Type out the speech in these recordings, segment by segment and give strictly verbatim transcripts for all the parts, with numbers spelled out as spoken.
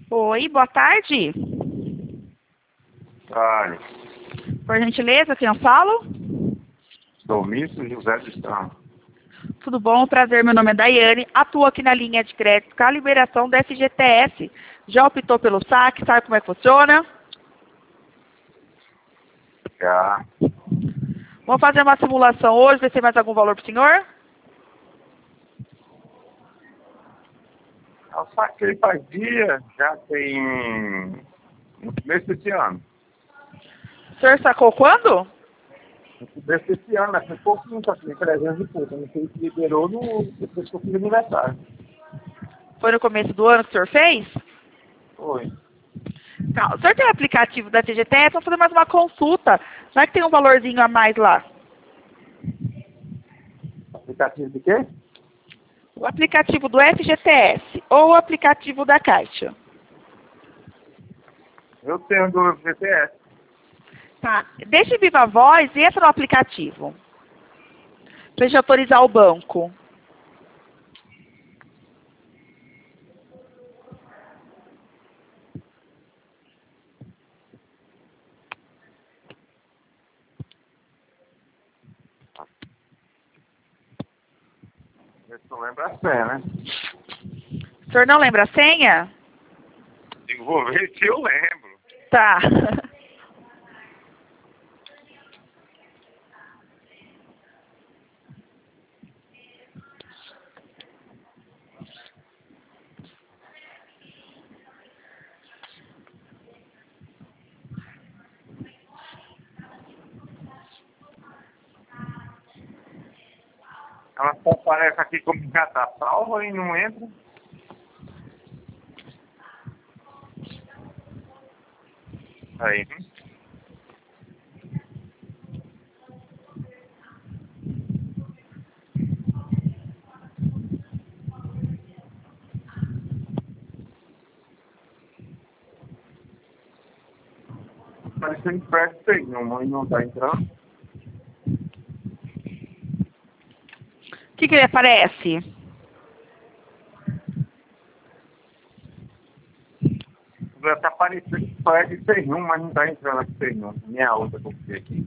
Oi, boa tarde. Ai, Por gentileza, quem eu falo? Domício José de Estão. Tudo bom? Prazer, meu nome é Daiane. Atuo aqui na linha de crédito com a liberação da F G T S. Já optou pelo saque? Sabe como é que funciona? Já. Vamos fazer uma simulação hoje, ver se tem mais algum valor para o senhor? Eu saquei faz dia, já tem no começo desse ano. O senhor sacou quando? No começo desse ano, né? Tem pouquinho, só que tem trezentos e pouco. Eu não sei se liberou no depois que eu fiz aniversário. Foi no começo do ano que o senhor fez? Foi. Tá, o senhor tem o aplicativo da F G T S? Vamos fazer mais uma consulta. Vai que tem um valorzinho a mais lá. Aplicativo de quê? O aplicativo do F G T S ou o aplicativo da Caixa? Eu tenho do G P S. Tá. Deixe viva a voz e entra no aplicativo. Para gente autorizar o banco. Eu não lembro a senha, né? O senhor não lembra a senha? Eu vou ver se eu lembro. Tá. Ela só aparece aqui como já tá salva e não entra. Aí, hein? Parecendo perto tem uma e não tá entrando. O que que ele aparece? Tá aparecendo que parece que tem um, mas não tá entrando aqui tem um. Minha outra que eu fiz aqui.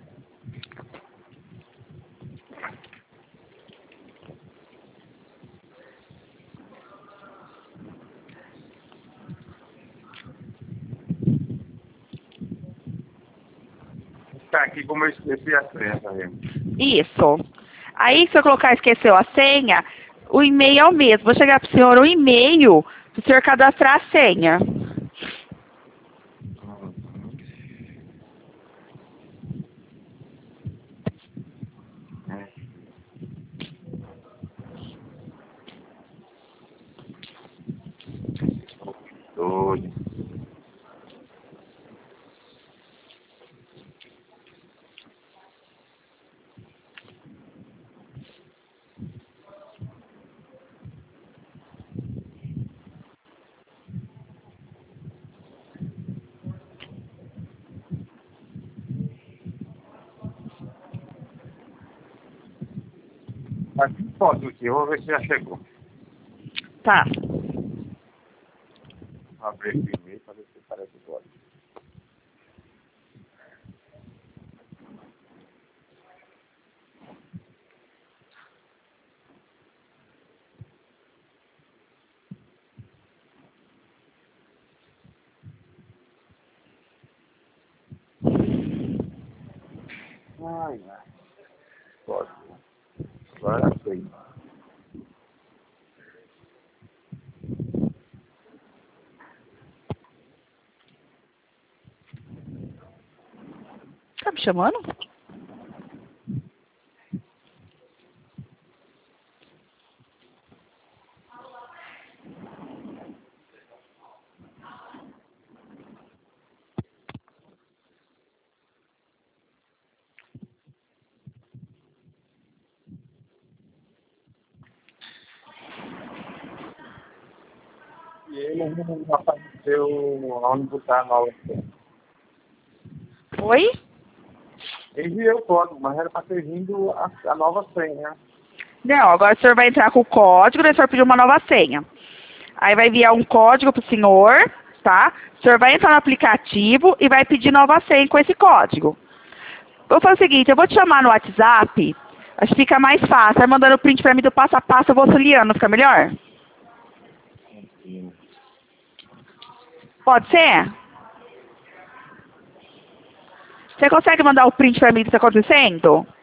Tá aqui como eu esqueci a senha, tá vendo? Isso. Aí, se eu colocar esqueceu a senha, o e-mail é o mesmo. Vou chegar para o senhor o e-mail para o senhor cadastrar a senha. Doido. Mas que foto aqui, eu vou ver se já chegou. Tá. Vou abrir esse e-mail pra ver se parece agora. Ai, ai. Pode. Agora foi. Tá me chamando? E ele não apareceu onde botar a nova senha. Oi? Enviei o código, mas era pra ter vindo a, a nova senha. Não, agora o senhor vai entrar com o código, daí o senhor pediu uma nova senha. Aí vai enviar um código pro senhor, tá? O senhor vai entrar no aplicativo e vai pedir nova senha com esse código. Vou fazer o seguinte, eu vou te chamar no WhatsApp, acho que fica mais fácil. Vai mandando o print pra mim do passo a passo, eu vou auxiliando, fica melhor? Pode ser? Você consegue mandar o print pra mim do que está acontecendo?